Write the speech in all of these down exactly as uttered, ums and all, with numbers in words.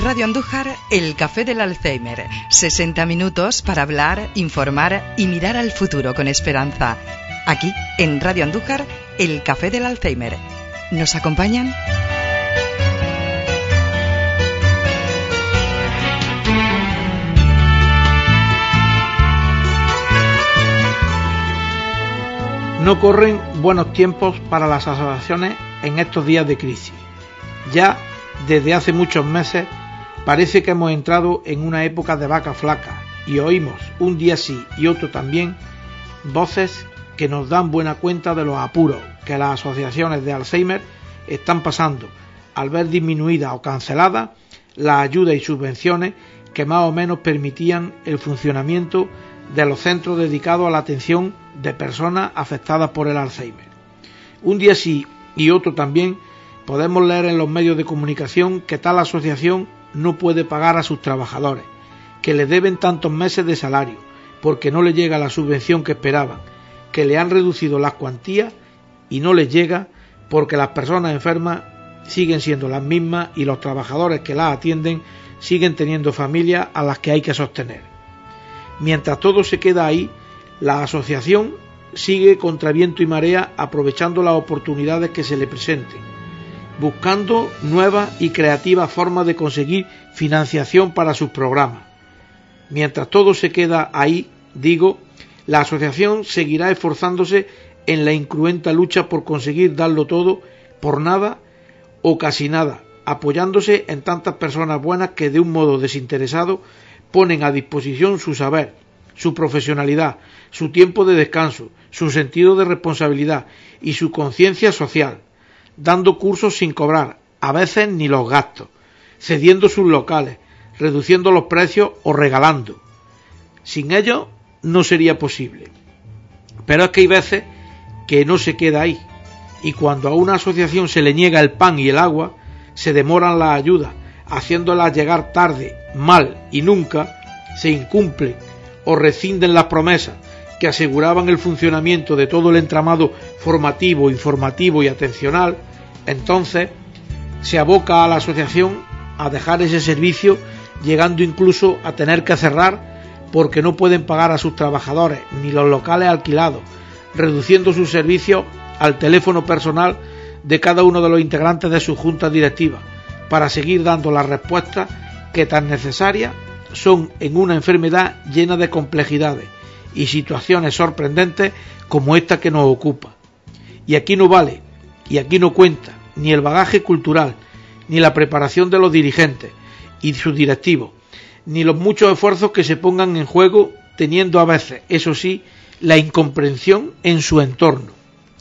Radio Andújar, el Café del Alzheimer. sesenta minutos para hablar, informar y mirar al futuro con esperanza. Aquí, en Radio Andújar, el Café del Alzheimer. ¿Nos acompañan? No corren buenos tiempos para las asociaciones en estos días de crisis. Ya desde hace muchos meses parece que hemos entrado en una época de vacas flacas y oímos un día sí y otro también voces que nos dan buena cuenta de los apuros que las asociaciones de Alzheimer están pasando al ver disminuidas o canceladas las ayudas y subvenciones que más o menos permitían el funcionamiento de los centros dedicados a la atención de personas afectadas por el Alzheimer. Un día sí y otro también podemos leer en los medios de comunicación que tal asociación no puede pagar a sus trabajadores, que les deben tantos meses de salario porque no les llega la subvención que esperaban, que le han reducido las cuantías y no les llega porque las personas enfermas siguen siendo las mismas y los trabajadores que las atienden siguen teniendo familias a las que hay que sostener. Mientras todo se queda ahí, la asociación sigue contra viento y marea aprovechando las oportunidades que se le presenten, buscando nuevas y creativas formas de conseguir financiación para sus programas. Mientras todo se queda ahí, digo, la asociación seguirá esforzándose en la incruenta lucha por conseguir darlo todo por nada o casi nada, apoyándose en tantas personas buenas que de un modo desinteresado ponen a disposición su saber, su profesionalidad, su tiempo de descanso, su sentido de responsabilidad y su conciencia social, dando cursos sin cobrar, a veces ni los gastos, cediendo sus locales, reduciendo los precios o regalando. Sin ellos no sería posible. Pero es que hay veces que no se queda ahí, y cuando a una asociación se le niega el pan y el agua, se demoran las ayudas, haciéndolas llegar tarde, mal y nunca, se incumplen o rescinden las promesas que aseguraban el funcionamiento de todo el entramado formativo, informativo y atencional, entonces se aboca a la asociación a dejar ese servicio, llegando incluso a tener que cerrar porque no pueden pagar a sus trabajadores ni los locales alquilados, reduciendo sus servicios al teléfono personal de cada uno de los integrantes de sus juntas directivas, para seguir dando las respuestas que tan necesarias son en una enfermedad llena de complejidades y situaciones sorprendentes como esta que nos ocupa. Y aquí no vale, y aquí no cuenta, ni el bagaje cultural, ni la preparación de los dirigentes y sus directivos, ni los muchos esfuerzos que se pongan en juego, teniendo a veces, eso sí, la incomprensión en su entorno.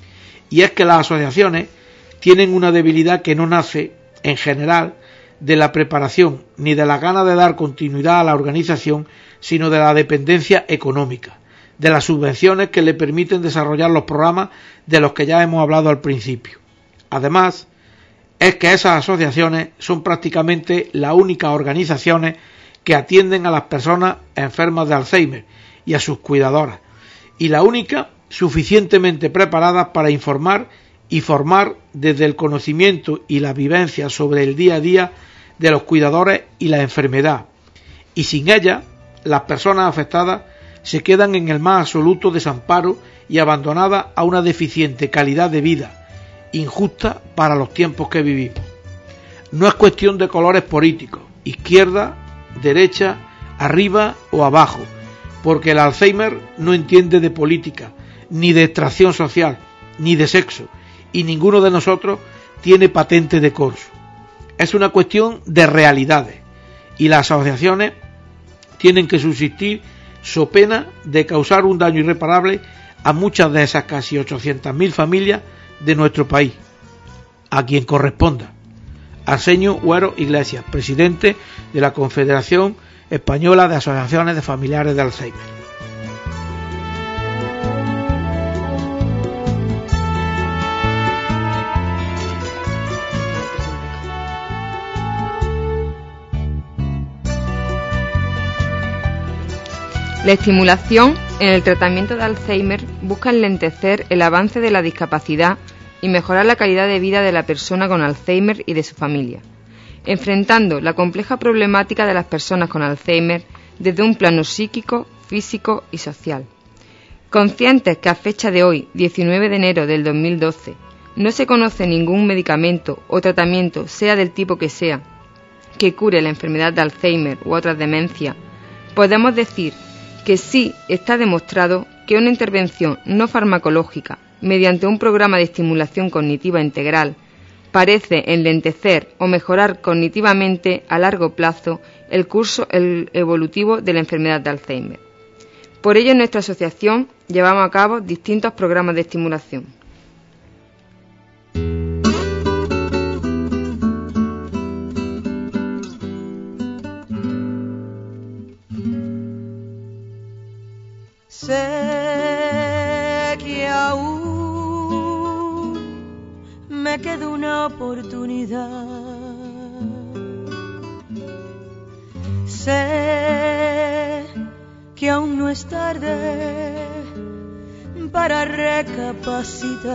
Y es que las asociaciones tienen una debilidad que no nace, en general, de la preparación ni de la gana de dar continuidad a la organización, sino de la dependencia económica, de las subvenciones que le permiten desarrollar los programas de los que ya hemos hablado al principio. Además, es que esas asociaciones son prácticamente las únicas organizaciones que atienden a las personas enfermas de Alzheimer y a sus cuidadoras, y la única suficientemente preparadas para informar y formar desde el conocimiento y la vivencia sobre el día a día de los cuidadores y la enfermedad, y sin ella las personas afectadas se quedan en el más absoluto desamparo y abandonadas a una deficiente calidad de vida, injusta para los tiempos que vivimos. No es cuestión de colores políticos, izquierda, derecha, arriba o abajo, porque el Alzheimer no entiende de política, ni de extracción social, ni de sexo, y ninguno de nosotros tiene patente de corso. Es una cuestión de realidades, y las asociaciones tienen que subsistir so pena de causar un daño irreparable a muchas de esas casi ochocientas mil familias de nuestro país, a quien corresponda. Arsenio Huero Iglesias, presidente de la Confederación Española de Asociaciones de Familiares de Alzheimer. La estimulación en el tratamiento de Alzheimer busca enlentecer el avance de la discapacidad y mejorar la calidad de vida de la persona con Alzheimer y de su familia. enfrentando la compleja problemática de las personas con Alzheimer desde un plano psíquico, físico y social. Conscientes que a fecha de hoy, diecinueve de enero del dos mil doce, no se conoce ningún medicamento o tratamiento, sea del tipo que sea, que cure la enfermedad de Alzheimer u otras demencias, podemos decir que sí está demostrado que una intervención no farmacológica mediante un programa de estimulación cognitiva integral parece enlentecer o mejorar cognitivamente a largo plazo el curso evolutivo de la enfermedad de Alzheimer. Por ello, en nuestra asociación llevamos a cabo distintos programas de estimulación. Sé que aún me queda una oportunidad. Sé que aún no es tarde para recapacitar.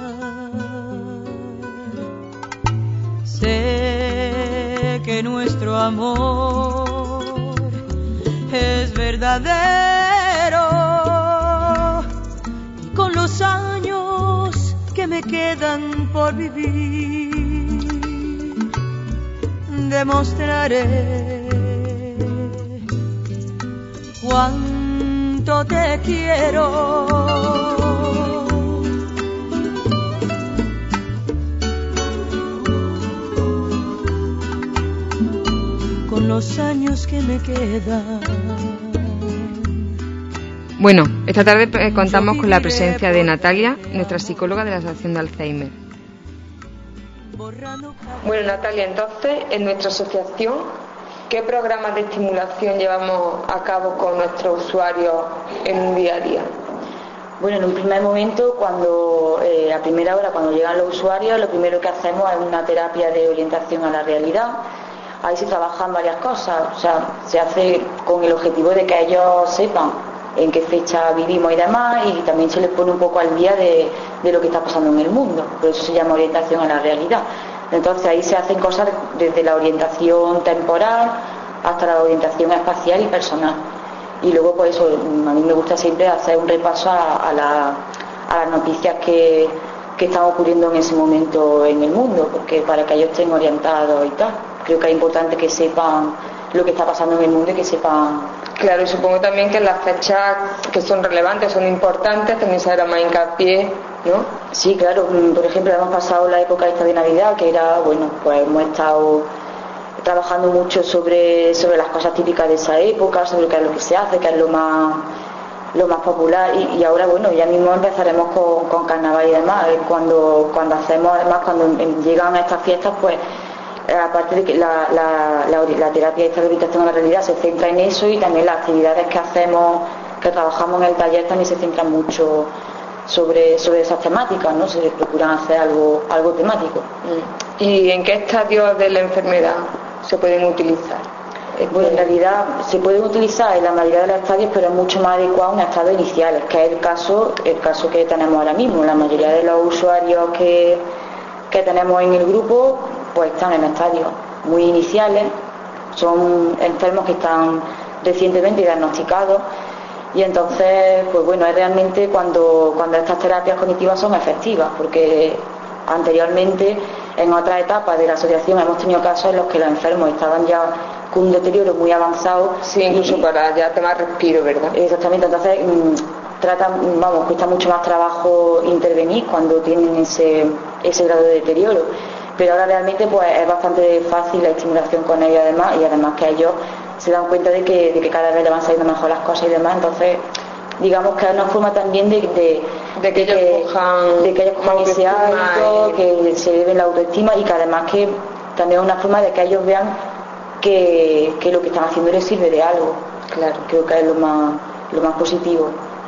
Sé que nuestro amor es verdadero y con los años que me quedan por vivir demostraré cuánto te quiero. Con los años que me quedan. Bueno, esta tarde eh, contamos con la presencia de Natalia, nuestra psicóloga de la Asociación de Alzheimer. Bueno, Natalia, entonces, en nuestra asociación, ¿qué programas de estimulación llevamos a cabo con nuestros usuarios en un día a día? Bueno, en un primer momento, cuando eh, a primera hora, cuando llegan los usuarios, lo primero que hacemos es una terapia de orientación a la realidad. Ahí se trabajan varias cosas, o sea, se hace con el objetivo de que ellos sepan en qué fecha vivimos y demás, y también se les pone un poco al día de, de lo que está pasando en el mundo, por eso se llama orientación a la realidad. Entonces ahí se hacen cosas desde la orientación temporal hasta la orientación espacial y personal. Y luego pues eso, a mí me gusta siempre hacer un repaso a, a, la, a las noticias que, que están ocurriendo en ese momento en el mundo, porque para que ellos estén orientados y tal. Creo que es importante que sepan lo que está pasando en el mundo y que sepan. Claro, y supongo también que las fechas que son relevantes, son importantes, también se hará más hincapié, ¿no? Sí, claro. Por ejemplo, hemos pasado la época esta de Navidad, que era, bueno, pues hemos estado trabajando mucho sobre, sobre las cosas típicas de esa época, sobre qué es lo que se hace, qué es lo más lo más popular, y, y ahora, bueno, ya mismo empezaremos con, con carnaval y demás. Cuando, cuando hacemos, además, cuando llegan a estas fiestas, pues aparte de que la, la, la, la terapia esta de orientación a la realidad se centra en eso, y también las actividades que hacemos, que trabajamos en el taller, también se centran mucho sobre, sobre esas temáticas, ¿no? Se procuran hacer algo, algo temático. ¿Y en qué estadios de la enfermedad se pueden utilizar? Bueno, en realidad se pueden utilizar en la mayoría de los estadios, pero es mucho más adecuado en estados iniciales, que es el caso, el caso que tenemos ahora mismo. La mayoría de los usuarios que, que tenemos en el grupo pues están en estadios muy iniciales, son enfermos que están recientemente diagnosticados, y entonces pues bueno, es realmente cuando, cuando estas terapias cognitivas son efectivas, porque anteriormente en otras etapas de la asociación hemos tenido casos en los que los enfermos estaban ya con un deterioro muy avanzado. Sí, incluso y, para ya tomar respiro, ¿verdad? Exactamente, entonces mmm, tratan, vamos, cuesta mucho más trabajo intervenir cuando tienen ese, ese grado de deterioro. Pero ahora realmente pues es bastante fácil la estimulación con ellos, además, y además que ellos se dan cuenta de que, de que cada vez le van saliendo mejor las cosas y demás. Entonces digamos que es una forma también de, de, de que ellos cojan, de que ellos cojan ese hábito, y que se lleven la autoestima, y que además que también es una forma de que ellos vean que, que lo que están haciendo les sirve de algo. Claro, creo que es lo más, lo más positivo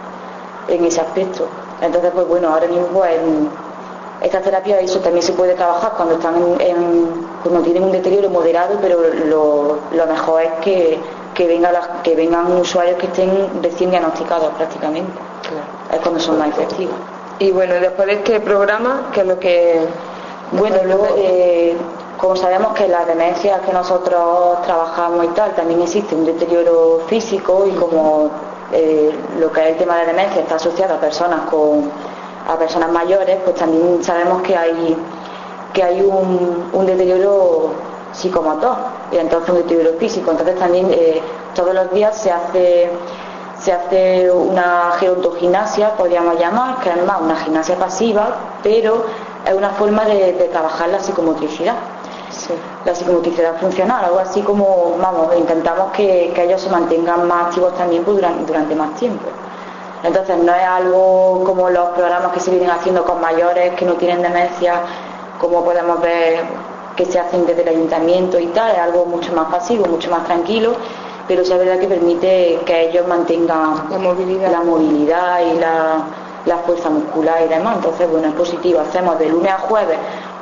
en ese aspecto. Entonces pues bueno, ahora mismo pues, esta terapia, eso también se puede trabajar cuando están en, en, cuando tienen un deterioro moderado, pero lo, lo mejor es que, que, venga las, que vengan usuarios que estén recién diagnosticados prácticamente. Claro. Es cuando son más efectivos. Y bueno, después de este programa, ¿qué es lo que...? Bueno, luego eh, como sabemos que las demencias que nosotros trabajamos y tal, también existe un deterioro físico, y como eh, lo que es el tema de demencia está asociado a personas con a personas mayores, pues también sabemos que hay que hay un, un deterioro psicomotor y entonces un deterioro físico. Entonces también eh, todos los días se hace se hace una gerontogimnasia, podríamos llamar, que es más una gimnasia pasiva, pero es una forma de, de trabajar la psicomotricidad. Sí. La psicomotricidad funcional, algo así como, vamos, intentamos que, que ellos se mantengan más activos también pues, durante, durante más tiempo. Entonces no es algo como los programas que se vienen haciendo con mayores que no tienen demencia, como podemos ver que se hacen desde el ayuntamiento y tal, es algo mucho más pasivo, mucho más tranquilo, pero sí es verdad que permite que ellos mantengan la movilidad, la movilidad y la, la fuerza muscular y demás. Entonces, bueno, es positivo. Hacemos de lunes a jueves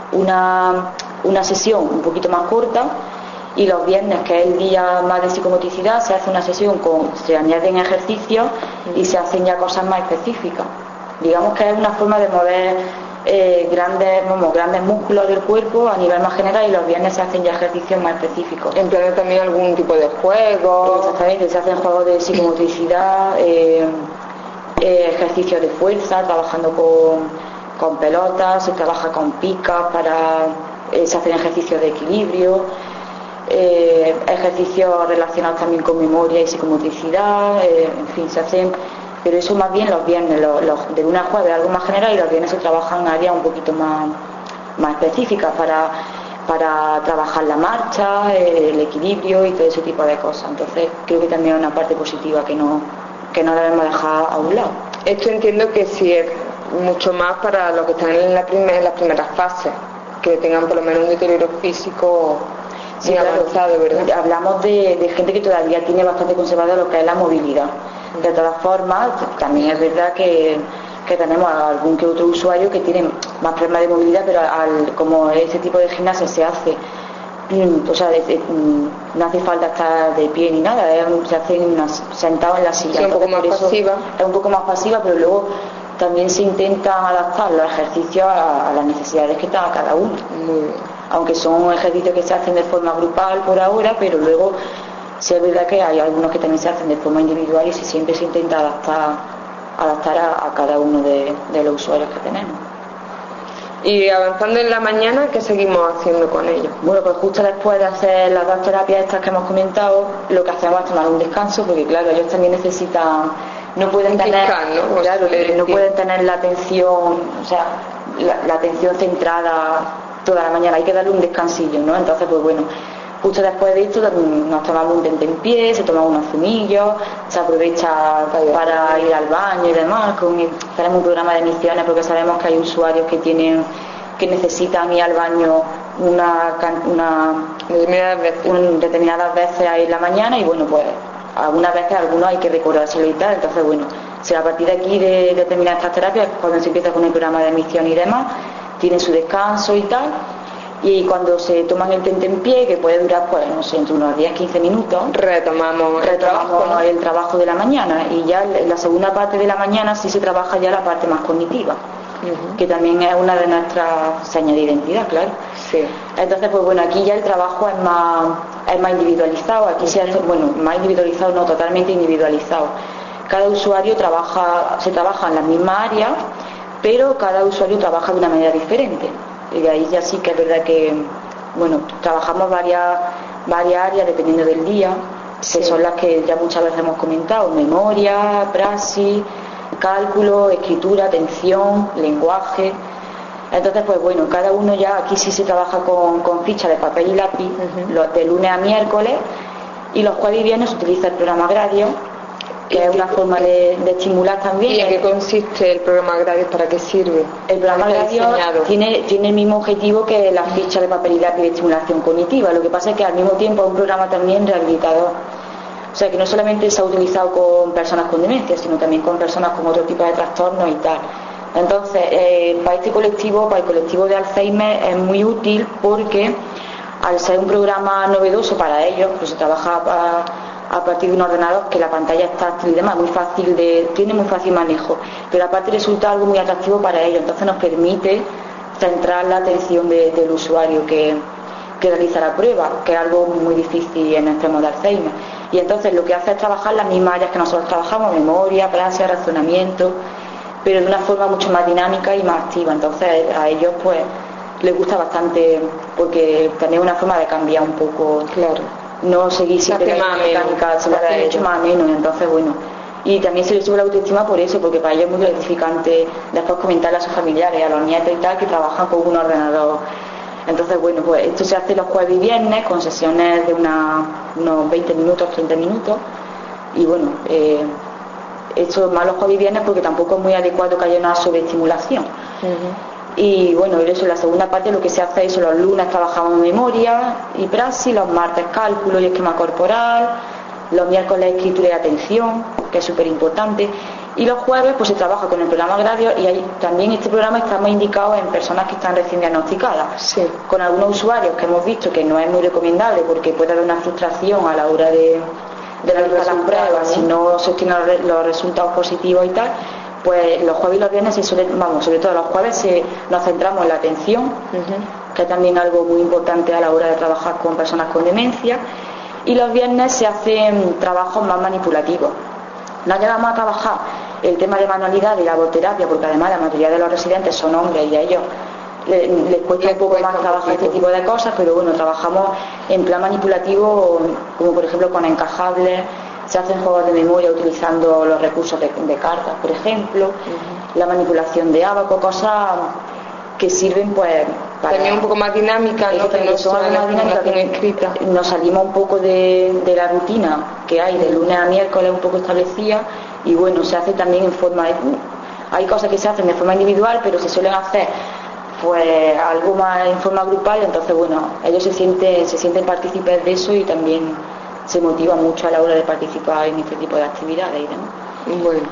una, una sesión un poquito más corta, y los viernes, que es el día más de psicomotricidad, se hace una sesión con, se añaden ejercicios y se hacen ya cosas más específicas. Digamos que es una forma de mover eh, grandes, vamos, grandes músculos del cuerpo a nivel más general, y los viernes se hacen ya ejercicios más específicos. ¿Emplean también algún tipo de juego? Exactamente, se hacen juegos de psicomotricidad, eh, eh, ejercicios de fuerza, trabajando con, con pelotas, se trabaja con picas, para, eh, se hacen ejercicios de equilibrio. Eh, ejercicios relacionados también con memoria y psicomotricidad, eh, en fin, se hacen, pero eso más bien los viernes, los, los, de lunes a jueves algo más general, y los viernes se trabajan áreas un poquito más, más específicas para, para trabajar la marcha, eh, el equilibrio y todo ese tipo de cosas. Entonces creo que también es una parte positiva que no, que no debemos dejar a un lado. Esto entiendo que sí es mucho más para los que están en, la primer, en las primeras fases, que tengan por lo menos un deterioro físico. Sí, claro, avanzado, ¿verdad? Hablamos de, de gente que todavía tiene bastante conservada lo que es la movilidad. De todas formas, también es verdad que, que tenemos algún que otro usuario que tiene más problemas de movilidad, pero al, como ese tipo de gimnasia se hace, o sea, de, de, no hace falta estar de pie ni nada, es, se hace unas, sentado en la silla. Sí, un poco más pasiva. Es un poco más pasiva, pero luego también se intentan adaptar los ejercicios a, a las necesidades que tenga cada uno. Muy bien. Aunque son ejercicios que se hacen de forma grupal por ahora, pero luego sí es verdad que hay algunos que también se hacen de forma individual, y siempre se intenta adaptar, adaptar a, a cada uno de, de los usuarios que tenemos. Y avanzando en la mañana, ¿qué seguimos haciendo con ellos? Bueno, pues justo después de hacer las dos terapias estas que hemos comentado, lo que hacemos es tomar un descanso, porque claro, ellos también necesitan, no pueden tener, ¿no? Claro, no pueden tener la atención, o sea, la, la atención centrada toda la mañana, hay que darle un descansillo, ¿no? Entonces, pues bueno, justo después de esto nos tomamos un tentempié, se toma unos zumillos, se aprovecha para ir al baño y demás. Con, tenemos un programa de emisiones porque sabemos que hay usuarios que tienen que necesitan ir al baño una, una, determinadas, veces. Un, determinadas veces ahí en la mañana, y bueno, pues algunas veces algunos hay que recordárselo y tal. Entonces, bueno, si a partir de aquí de, de terminar estas terapias, cuando se empieza con el programa de emisión y demás, tienen su descanso y tal, y cuando se toman el tentempié, que puede durar, pues no sé, entre unos diez a quince minutos, retomamos, retomamos el, trabajo, ¿no? el trabajo de la mañana, y ya en la segunda parte de la mañana sí se trabaja ya la parte más cognitiva, uh-huh. que también es una de nuestras señas de identidad, claro. Sí. Entonces, pues bueno, aquí ya el trabajo es más, es más individualizado, aquí se hace, bueno, más individualizado, no, totalmente individualizado. Cada usuario trabaja, se trabaja en las mismas áreas, pero cada usuario trabaja de una manera diferente, y de ahí ya sí que es verdad que, bueno, trabajamos varias, varias áreas dependiendo del día, sí. que son las que ya muchas veces hemos comentado: memoria, praxis, cálculo, escritura, atención, lenguaje. Entonces, pues bueno, cada uno ya, aquí sí se trabaja con, con ficha de papel y lápiz, uh-huh. los de lunes a miércoles, y los jueves y viernes se utiliza el programa Gradio, que es una forma de, de estimular también. ¿Y en qué consiste el programa Gradio? ¿Para qué sirve? El programa Gradio tiene, tiene el mismo objetivo que la ficha de papel y lápiz de estimulación cognitiva. Lo que pasa es que al mismo tiempo es un programa también rehabilitador. O sea, que no solamente se ha utilizado con personas con demencia, sino también con personas con otro tipo de trastornos y tal. Entonces, eh, para este colectivo, para el colectivo de Alzheimer, es muy útil porque al ser un programa novedoso para ellos, pues se trabaja para, a partir de un ordenador que la pantalla es táctil y demás, muy fácil de, tiene muy fácil manejo, pero aparte resulta algo muy atractivo para ellos. Entonces nos permite centrar la atención de, del usuario, que, que realiza la prueba, que es algo muy difícil en extremos de Alzheimer. Y entonces lo que hace es trabajar las mismas áreas que nosotros trabajamos, memoria, praxis, razonamiento, pero de una forma mucho más dinámica y más activa. Entonces a ellos pues les gusta bastante, porque también es una forma de cambiar un poco, claro, no seguir siempre la mecánica, se lo hace mucho más menos. Entonces bueno, y también se les sube la autoestima por eso, porque para ellos es muy gratificante después comentarle a sus familiares, a los nietos y tal, que trabajan con un ordenador. Entonces bueno, pues esto se hace los jueves y viernes con sesiones de una, unos veinte minutos, treinta minutos, y bueno, eh, esto más los jueves y viernes porque tampoco es muy adecuado que haya una sobreestimulación. Uh-huh. Y bueno, eso en la segunda parte lo que se hace es eso, los lunes trabajamos memoria y praxis, los martes cálculo y esquema corporal, los miércoles escritura y atención, que es súper importante, y los jueves pues se trabaja con el programa agrario, y ahí también este programa está más indicado en personas que están recién diagnosticadas, sí, con algunos usuarios que hemos visto que no es muy recomendable porque puede haber una frustración a la hora de, de realizar las pruebas, ¿eh? Si no se obtienen los, los resultados positivos y tal, pues los jueves y los viernes se suelen, vamos, sobre todo los jueves se, nos centramos en la atención, uh-huh, que es también algo muy importante a la hora de trabajar con personas con demencia, y los viernes se hacen trabajos más manipulativos. No llegamos a trabajar el tema de manualidad y laboterapia, porque además la mayoría de los residentes son hombres y a ellos les, les cuesta un poco más trabajar este tipo de cosas, pero bueno, trabajamos en plan manipulativo, como por ejemplo con encajables, se hacen juegos de memoria utilizando los recursos de, de cartas, por ejemplo, uh-huh, la manipulación de ábaco, cosas que sirven pues para... También un poco más dinámica, ¿no? Que no son más dinámicas, escrita. Nos salimos un poco de, de la rutina que hay de lunes a miércoles un poco establecida, y bueno, se hace también en forma de... Hay cosas que se hacen de forma individual, pero se suelen hacer pues algo más en forma grupal, entonces bueno, ellos se sienten, se sienten partícipes de eso y también se motivan mucho a la hora de participar en este tipo de actividades y demás. Bueno.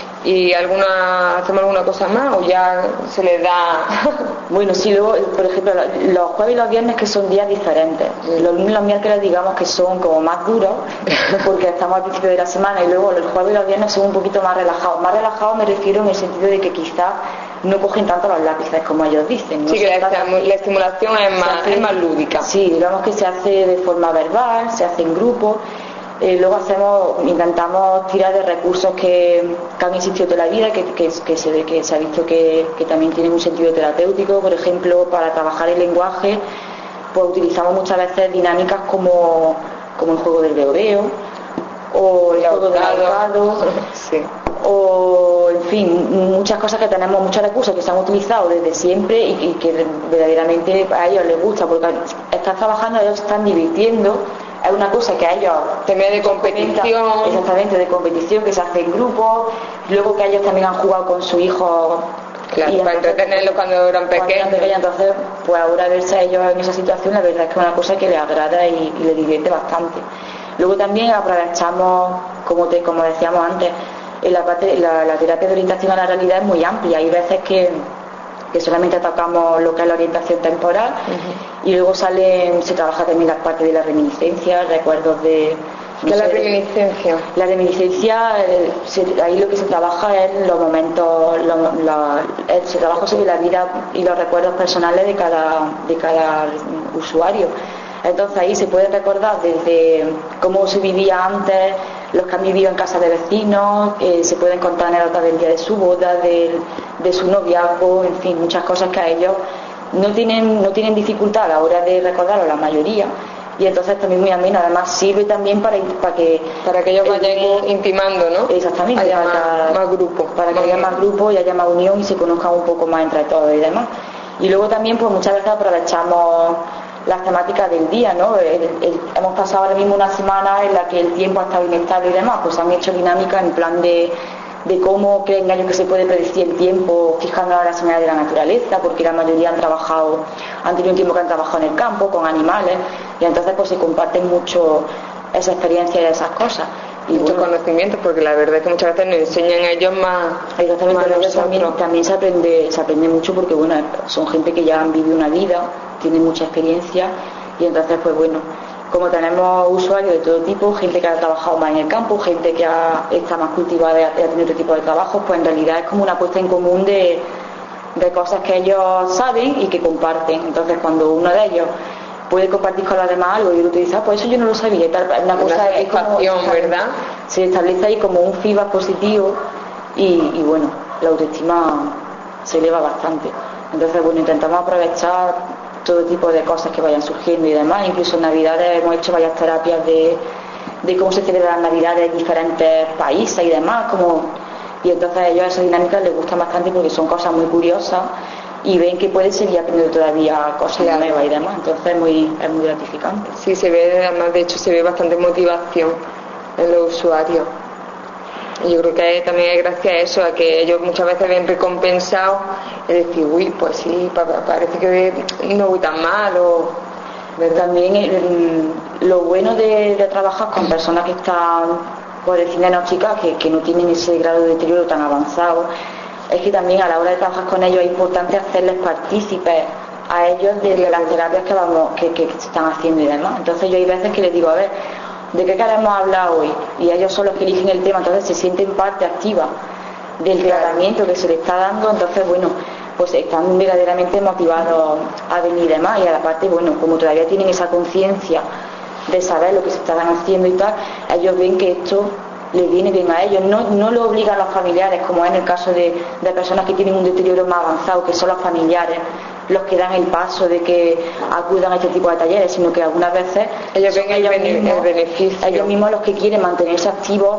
¿Y alguna, hacemos alguna cosa más o ya se les da? Bueno, sí, luego, por ejemplo, los jueves y los viernes que son días diferentes. Los lunes y los miércoles digamos que son como más duros porque estamos al principio de la semana, y luego los jueves y los viernes son un poquito más relajados. Más relajados me refiero en el sentido de que quizás no cogen tanto los lápices como ellos dicen, ¿no? Sí, que la, la estimulación es más, hace, es más lúdica. Sí, digamos que se hace de forma verbal, se hace en grupo. Eh, luego hacemos, intentamos tirar de recursos que, que han existido toda la vida, que, que, que, se, que se ha visto que, que también tienen un sentido terapéutico. Por ejemplo, para trabajar el lenguaje, pues utilizamos muchas veces dinámicas como, como el juego del veo-veo, o el juego del ahorcado, sí, o en fin, muchas cosas que tenemos, muchos recursos que se han utilizado desde siempre y, y que verdaderamente a ellos les gusta, porque están trabajando, ellos se están divirtiendo. Es una cosa que a ellos también de competición, exactamente, de competición, que se hace en grupo, luego que ellos también han jugado con su hijo, claro, para entretenerlos cuando eran pequeños. Pequeños, entonces pues ahora verse a ellos en esa situación, la verdad es que es una cosa que les agrada y, y les divierte bastante. Luego también aprovechamos, como te, como decíamos antes, en la, parte, la, la terapia de orientación a la realidad es muy amplia. Hay veces que que solamente tocamos lo que es la orientación temporal, uh-huh, y luego salen, se trabaja también la parte de la reminiscencia, recuerdos de... No ¿Qué es la reminiscencia? La reminiscencia, eh, se, ahí lo que se trabaja es los momentos, lo, lo, eh, se trabaja sobre la vida y los recuerdos personales de cada, de cada usuario. Entonces ahí se puede recordar desde cómo se vivía antes, los que han vivido en casa de vecinos, eh, se pueden contar anécdotas del día de su boda, de, de su noviazgo, en fin, muchas cosas que a ellos no tienen, no tienen dificultad a la hora de recordarlo, la mayoría, y entonces también muy ameno. Además sirve también para, para que para que ellos vayan grupo, intimando, ¿no? Exactamente, haya para, más, más grupo, para que haya más grupo y haya más unión y se conozcan un poco más entre todos y demás. Y luego también pues muchas veces aprovechamos las temáticas del día, ¿no? El, el, hemos pasado ahora mismo una semana en la que el tiempo ha estado inestable y demás, pues han hecho dinámicas en plan de, de cómo creen ellos que se puede predecir el tiempo fijando las señales de la naturaleza, porque la mayoría han trabajado, han tenido un tiempo que han trabajado en el campo con animales, y entonces pues se comparten mucho esa experiencia y esas cosas. Y muchos bueno, conocimientos, porque la verdad es que muchas veces nos enseñan a ellos más. Exactamente, más ellos también, también se aprende, se aprende mucho porque bueno, son gente que ya han vivido una vida, tienen mucha experiencia, y entonces pues bueno, como tenemos usuarios de todo tipo, gente que ha trabajado más en el campo, gente que ha, está más cultivada y ha tenido otro tipo de trabajos, pues en realidad es como una puesta en común de, de cosas que ellos saben y que comparten. Entonces cuando uno de ellos puede compartir con los demás algo y el otro dice, ah, pues eso yo no lo sabía y tal. Una cosa es como, ¿verdad? Se establece ahí como un feedback positivo y, y bueno, la autoestima se eleva bastante. Entonces, bueno, intentamos aprovechar todo tipo de cosas que vayan surgiendo y demás. Incluso en Navidades hemos hecho varias terapias de, de cómo se celebran las Navidades en diferentes países y demás, como, y entonces a ellos esas dinámicas les gustan bastante porque son cosas muy curiosas y ven que pueden seguir aprendiendo todavía cosas claro. nuevas y demás. Entonces es muy, es muy gratificante. Sí, se ve, además de hecho se ve bastante motivación en los usuarios. Y yo creo que también es gracias a eso, a que ellos muchas veces ven recompensados y decir, uy, pues sí, parece que no voy tan mal. O también el, lo bueno de, de trabajar con personas que están, por decir, diagnosticadas, que, que no tienen ese grado de deterioro tan avanzado, es que también a la hora de trabajar con ellos es importante hacerles partícipes a ellos de, de las terapias que vamos que, que se están haciendo y demás. Entonces yo hay veces que les digo, a ver, ¿de qué queremos hablar hoy? Y ellos son los que eligen el tema, entonces se sienten parte activa del tratamiento que se les está dando. Entonces, bueno, pues están verdaderamente motivados a venir y demás. Y aparte, bueno, como todavía tienen esa conciencia de saber lo que se están haciendo y tal, ellos ven que esto les viene bien a ellos. No, no lo obligan los familiares, como es en el caso de, de personas que tienen un deterioro más avanzado, que son los familiares los que dan el paso de que acudan a este tipo de talleres, sino que algunas veces ellos ven el, ellos, mismos, el beneficio. Ellos mismos los que quieren mantenerse activos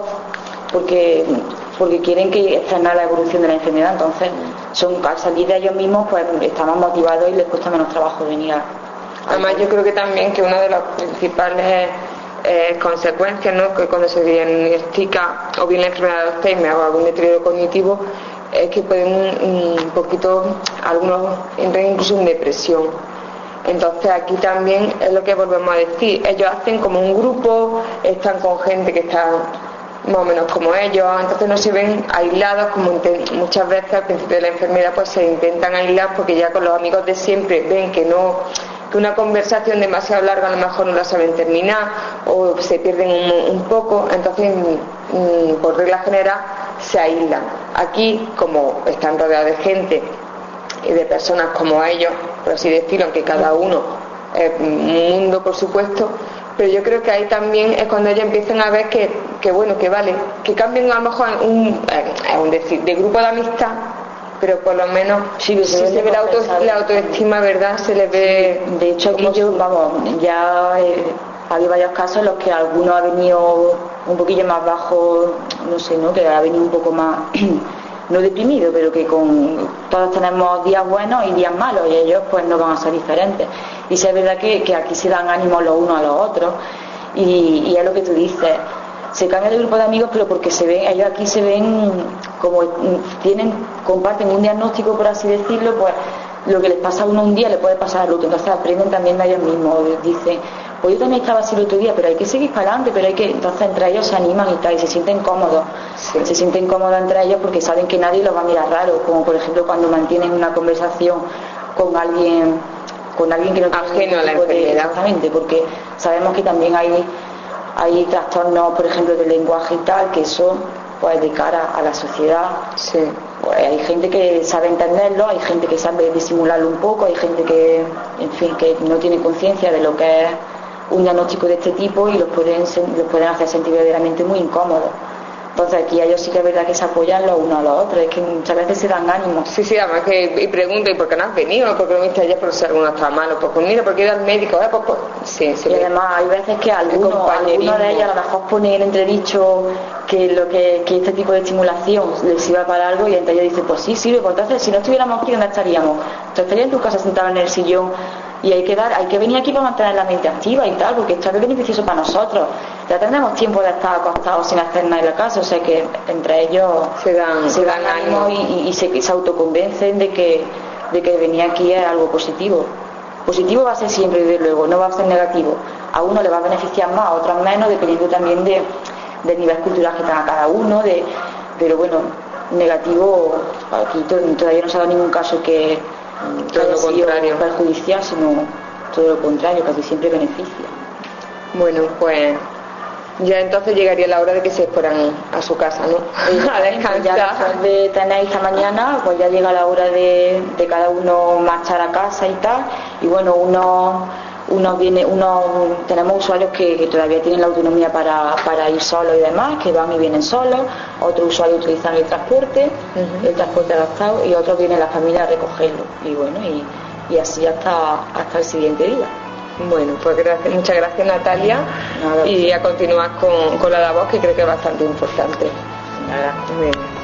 porque porque quieren que frenar la evolución de la enfermedad. Entonces, son al salir de ellos mismos, pues están más motivados y les cuesta menos trabajo venir a... Además, yo creo que también que una de las principales eh, consecuencias, ¿no?, que cuando se diagnostica o bien la enfermedad de Alzheimer o algún deterioro cognitivo, es que pueden un, un poquito, algunos entran incluso en depresión. Entonces aquí también es lo que volvemos a decir, ellos hacen como un grupo, están con gente que está más o menos como ellos, entonces no se ven aislados, como muchas veces al principio de la enfermedad pues se intentan aislar porque ya con los amigos de siempre ven que no, que una conversación demasiado larga a lo mejor no la saben terminar o se pierden un, un poco, entonces mm, por regla general se aíslan. Aquí, como están rodeados de gente y de personas como ellos, por así decirlo, aunque cada uno es un mundo por supuesto, pero yo creo que ahí también es cuando ellos empiezan a ver que, que bueno, que vale, que cambien a lo mejor un, eh, un decir, de grupo de amistad, pero por lo menos sí, si se, se ve la, auto, la autoestima, ¿verdad? Se les ve... De hecho aquí yo, vamos, ya eh, hay varios casos en los que alguno ha venido un poquillo más bajo, no sé, ¿no?, que ha venido un poco más no deprimido, pero que con todos tenemos días buenos y días malos y ellos pues no van a ser diferentes. Y sí es verdad que, que aquí se dan ánimos los unos a los otros y, y es lo que tú dices, se cambia de grupo de amigos pero porque se ven, ellos aquí se ven como tienen, comparten un diagnóstico, por así decirlo, pues lo que les pasa a uno un día le puede pasar al otro, entonces aprenden también de ellos mismos, dicen, pues yo también estaba así el otro día, pero hay que seguir para adelante, pero hay que, entonces entre ellos se animan y tal, y se sienten cómodos, sí. se sienten cómodos entre ellos porque saben que nadie los va a mirar raro, como por ejemplo cuando mantienen una conversación con alguien, con alguien que no tiene ajeno a la enfermedad, exactamente, porque sabemos que también hay, hay trastornos, por ejemplo, del lenguaje y tal, que eso, pues de cara a la sociedad, sí. Pues hay gente que sabe entenderlo, hay gente que sabe disimularlo un poco, hay gente que, en fin, que no tiene conciencia de lo que es un diagnóstico de este tipo y los pueden, los pueden hacer sentir verdaderamente muy incómodos. Entonces aquí ellos sí que es verdad que se apoyan los unos a los otros, es que muchas veces se dan ánimos. Sí, sí, además que y pregunto, ¿y por qué no has venido? ¿Por qué no viniste ayer? Por si alguno está malo, pues mira, ¿por qué ir al médico? ¿Eh? Pues, pues, sí, sí, y además hay veces que alguno, alguno de ellos a lo mejor pone en entredicho que lo que, que este tipo de estimulación les sirva para algo y entonces ellos dicen, pues sí, sirve, pues entonces si no estuviéramos aquí, ¿dónde estaríamos? Tú estarías en tu casa sentado en el sillón y hay que dar, hay que venir aquí para mantener la mente activa y tal, porque esto es beneficioso para nosotros. Ya tendremos tiempo de estar acostados sin hacer nada en la casa, o sea que entre ellos se dan, se dan ánimo y, y, y se, se autoconvencen de que, de que venir aquí es algo positivo. Positivo va a ser siempre, desde luego, no va a ser negativo. A uno le va a beneficiar más, a otros menos, dependiendo también de, del nivel cultural que tenga cada uno, de, pero bueno, negativo, aquí todavía no se ha dado ningún caso que todo lo contrario, perjudicial, sino todo lo contrario, casi siempre beneficia. Bueno, pues ya entonces llegaría la hora de que se fueran a su casa, ¿no? A descansar. Ya después de tener esta mañana, pues ya llega la hora de, de cada uno marchar a casa y tal, y bueno, unos unos viene, unos, tenemos usuarios que, que todavía tienen la autonomía para, para ir solos y demás, que van y vienen solos, otros usuarios utilizan el transporte, uh-huh. el transporte adaptado, y otros vienen la familia a recogerlo, y bueno, y, y así hasta, hasta el siguiente día. Bueno, pues gracias, muchas gracias, Natalia. Nada, y a continuar con, con la labor, que creo que es bastante importante. Nada. Muy bien.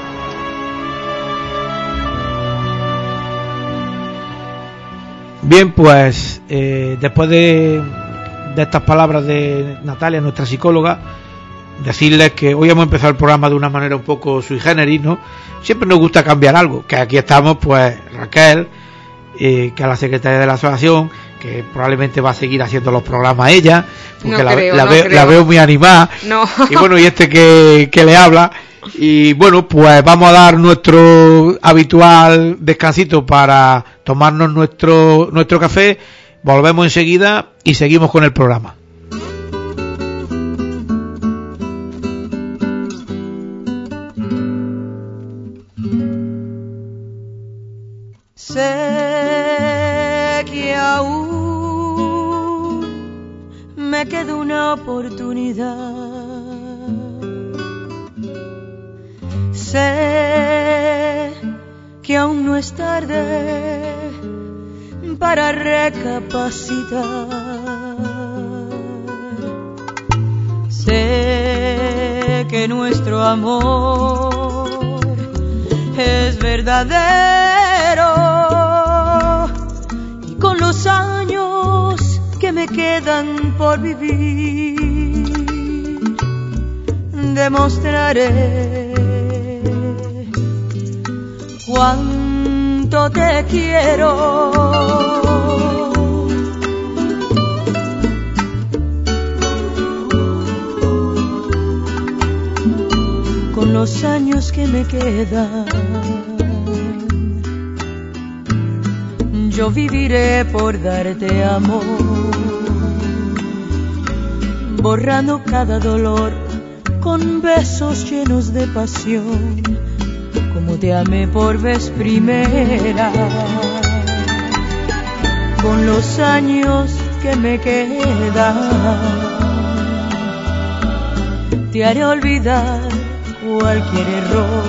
Bien, pues eh, después de, de estas palabras de Natalia, nuestra psicóloga, decirles que hoy hemos empezado el programa de una manera un poco sui generis, ¿no? Siempre nos gusta cambiar algo, que aquí estamos, pues Raquel, eh, que es la secretaria de la asociación, que probablemente va a seguir haciendo los programas ella, porque no la, creo, la, no ve, creo. la veo muy animada, no. Y bueno, y este que, que le habla. Y bueno, pues vamos a dar nuestro habitual descansito para tomarnos nuestro nuestro café, volvemos enseguida y seguimos con el programa. Sé que aún me queda una oportunidad. Sé que aún no es tarde para recapacitar. Sé que nuestro amor es verdadero, y con los años que me quedan por vivir demostraré cuánto te quiero. Con los años que me quedan, yo viviré por darte amor, borrando cada dolor con besos llenos de pasión, como te amé por vez primera. Con los años que me quedan, te haré olvidar cualquier error.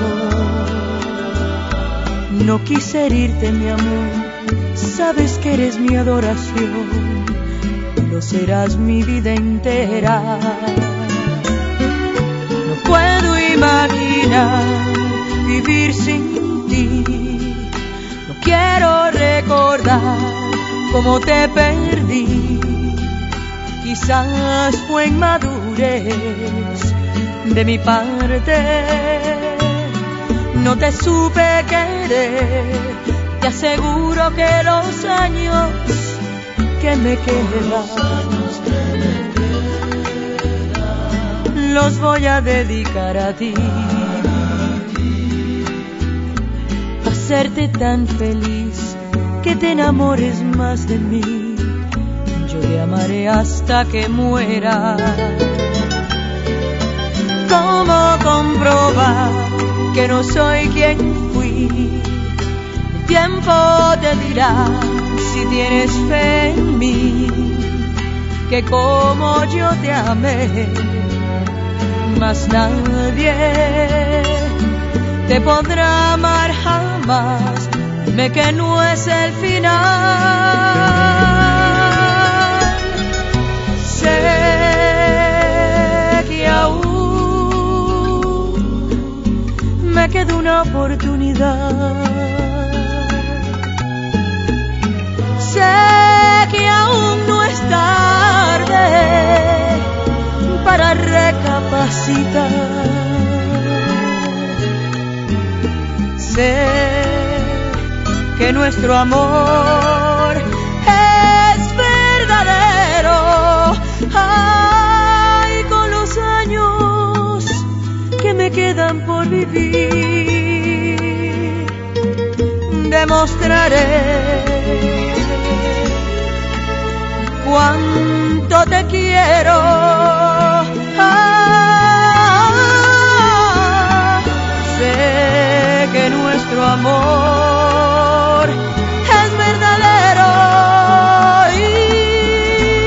No quise herirte, mi amor, sabes que eres mi adoración, lo serás mi vida entera. No puedo imaginar vivir sin ti, no quiero recordar cómo te perdí. Quizás fue inmadurez de mi parte, no te supe querer. Te aseguro que los años que me quedan los voy a dedicar a ti, a hacerte tan feliz que te enamores más de mí. Yo te amaré hasta que muera. ¿Cómo comprobar que no soy quien fui? El tiempo te dirá si tienes fe en mí, que como yo te amé, más nadie te podrá amar jamás. Dime que no es el final. Sé que aún me queda una oportunidad. Sé que aún no es tarde para recapacitar. Sé que nuestro amor es verdadero. Ay, con los años que me quedan por vivir, demostraré cuánto te quiero. Ah, sé que nuestro amor es verdadero, y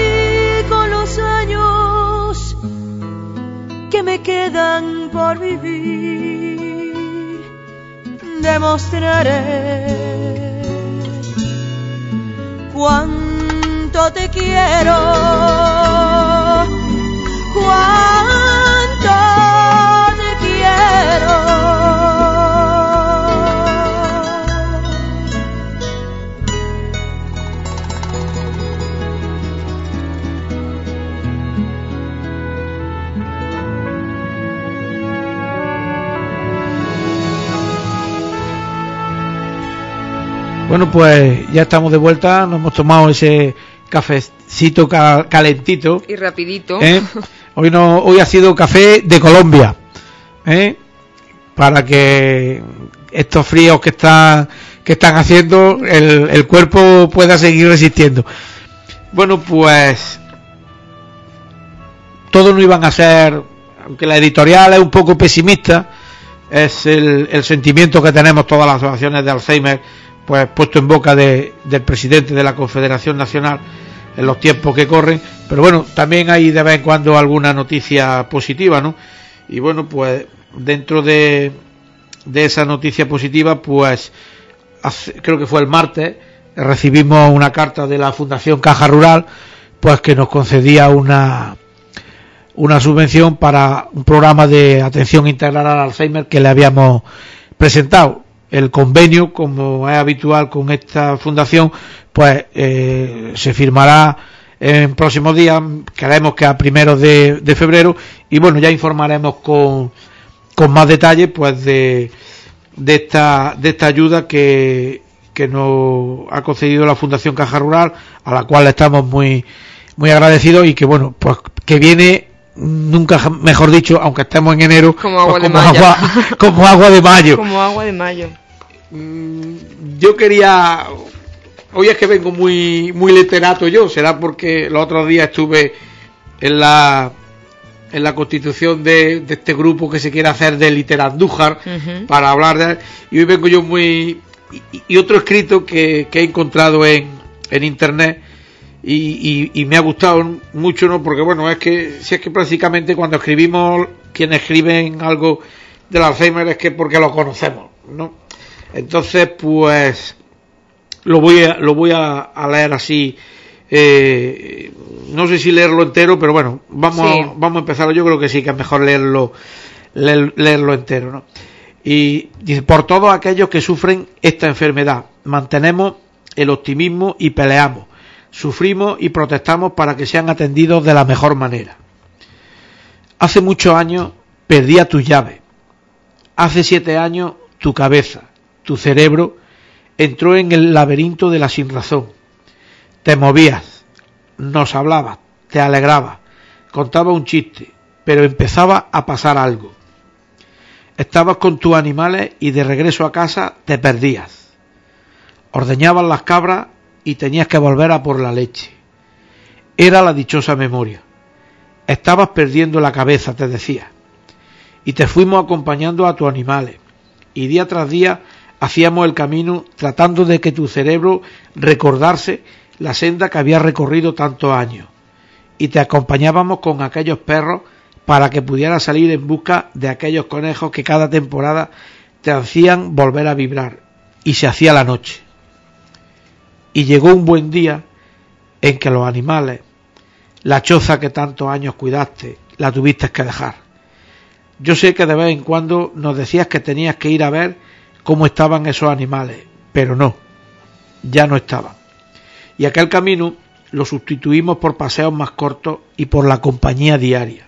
y demostraré cuánto te quiero, cuánto te quiero. Bueno, pues ya estamos de vuelta, nos hemos tomado ese cafecito calentito y rapidito. ¿Eh? Hoy no, hoy ha sido café de Colombia, ¿eh? Para que estos fríos que están que están haciendo el, el cuerpo pueda seguir resistiendo. Bueno, pues todos no iban a ser, aunque la editorial es un poco pesimista, es el, el sentimiento que tenemos todas las asociaciones de Alzheimer, pues puesto en boca de, del presidente de la Confederación Nacional en los tiempos que corren, pero bueno, también hay de vez en cuando alguna noticia positiva, ¿no? Y bueno, pues dentro de, de esa noticia positiva, pues hace, creo que fue el martes, recibimos una carta de la Fundación Caja Rural, pues que nos concedía una una subvención para un programa de atención integral al Alzheimer que le habíamos presentado. El convenio, como es habitual con esta fundación, pues eh, se firmará en próximos días, creemos que a primeros de, de febrero, y bueno, ya informaremos con, con más detalle pues de, de esta de esta ayuda que, que nos ha concedido la Fundación Caja Rural, a la cual estamos muy muy agradecidos, y que bueno, pues que viene, nunca mejor dicho, aunque estemos en enero, como agua, pues, de, como mayo. agua como agua de mayo. Como agua de mayo. Yo quería, hoy es que vengo muy muy literato yo, será porque los otros días estuve en la en la constitución de, de este grupo que se quiere hacer de Literandújar, uh-huh, para hablar de, y hoy vengo yo muy y, y otro escrito que, que he encontrado en, en internet y, y, y me ha gustado mucho, ¿no? Porque bueno, es que si es que prácticamente cuando escribimos, quienes escriben algo del Alzheimer es que porque lo conocemos, ¿no? Entonces, pues lo voy a, lo voy a, a leer así, eh, no sé si leerlo entero, pero bueno, vamos, sí. a, vamos a empezar. Yo creo que sí, que es mejor leerlo, leer, leerlo entero, ¿no? Y dice: por todos aquellos que sufren esta enfermedad, mantenemos el optimismo y peleamos, sufrimos y protestamos para que sean atendidos de la mejor manera. Hace muchos años perdía tu llave, hace siete años tu cabeza, tu cerebro entró en el laberinto de la sinrazón. Te movías, nos hablabas, te alegrabas, contabas un chiste, pero empezaba a pasar algo. Estabas con tus animales y de regreso a casa te perdías. Ordeñabas las cabras y tenías que volver a por la leche. Era la dichosa memoria. Estabas perdiendo la cabeza, te decía. Y te fuimos acompañando a tus animales, y día tras día hacíamos el camino tratando de que tu cerebro recordase la senda que había recorrido tantos años, y te acompañábamos con aquellos perros para que pudieras salir en busca de aquellos conejos que cada temporada te hacían volver a vibrar, y se hacía la noche. Y llegó un buen día en que los animales, la choza que tantos años cuidaste, la tuviste que dejar. Yo sé que de vez en cuando nos decías que tenías que ir a ver cómo estaban esos animales, pero no, ya no estaban. Y aquel camino lo sustituimos por paseos más cortos y por la compañía diaria.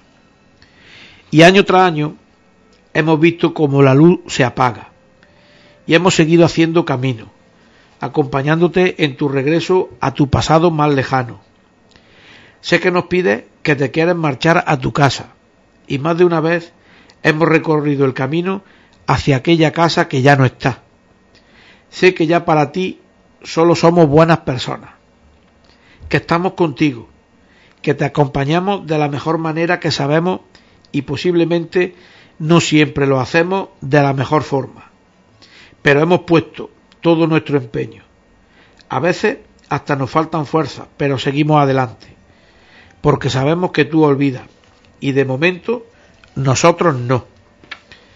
Y año tras año hemos visto cómo la luz se apaga, y hemos seguido haciendo camino, acompañándote en tu regreso a tu pasado más lejano. Sé que nos pides que te quieres marchar a tu casa, y más de una vez hemos recorrido el camino hacia aquella casa que ya no está. Sé que ya para ti solo somos buenas personas, que estamos contigo, que te acompañamos de la mejor manera que sabemos, y posiblemente no siempre lo hacemos de la mejor forma, pero hemos puesto todo nuestro empeño. A veces hasta nos faltan fuerzas, pero seguimos adelante, porque sabemos que tú olvidas, y de momento nosotros no.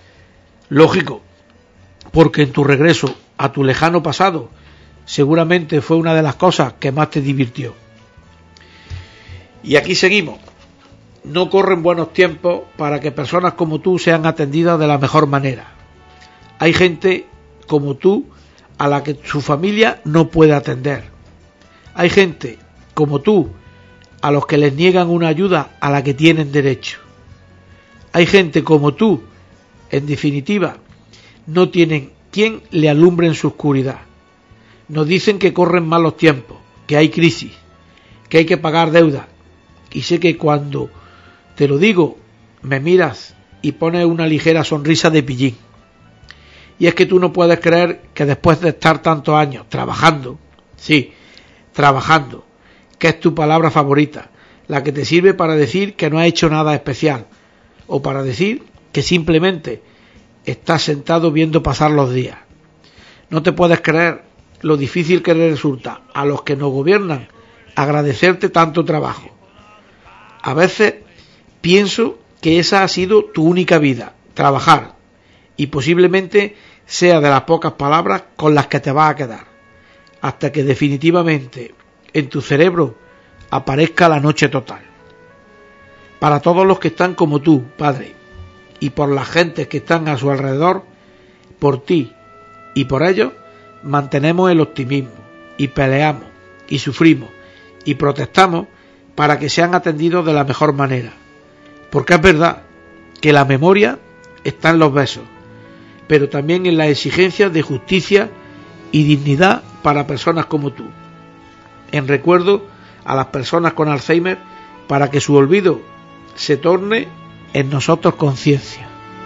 Lógico, porque en tu regreso a tu lejano pasado seguramente fue una de las cosas que más te divirtió. Y aquí seguimos. No corren buenos tiempos para que personas como tú sean atendidas de la mejor manera. Hay gente como tú a la que su familia no puede atender. Hay gente como tú a los que les niegan una ayuda a la que tienen derecho. Hay gente como tú, en definitiva, no tienen quien le alumbre en su oscuridad. Nos dicen que corren malos tiempos, que hay crisis, que hay que pagar deuda. Y sé que cuando te lo digo, me miras y pones una ligera sonrisa de pillín. Y es que tú no puedes creer que después de estar tantos años trabajando, sí, trabajando, que es tu palabra favorita, la que te sirve para decir que no has hecho nada especial, o para decir que simplemente estás sentado viendo pasar los días. No te puedes creer lo difícil que les resulta a los que nos gobiernan agradecerte tanto trabajo. A veces pienso que esa ha sido tu única vida, trabajar, y posiblemente sea de las pocas palabras con las que te vas a quedar, hasta que definitivamente en tu cerebro aparezca la noche total. Para todos los que están como tú, Padre, y por las gentes que están a su alrededor, por ti y por ellos, mantenemos el optimismo, y peleamos, y sufrimos, y protestamos para que sean atendidos de la mejor manera. Porque es verdad que la memoria está en los besos, pero también en las exigencias de justicia y dignidad para personas como tú. En recuerdo a las personas con Alzheimer para que su olvido se torne en nosotros conciencia.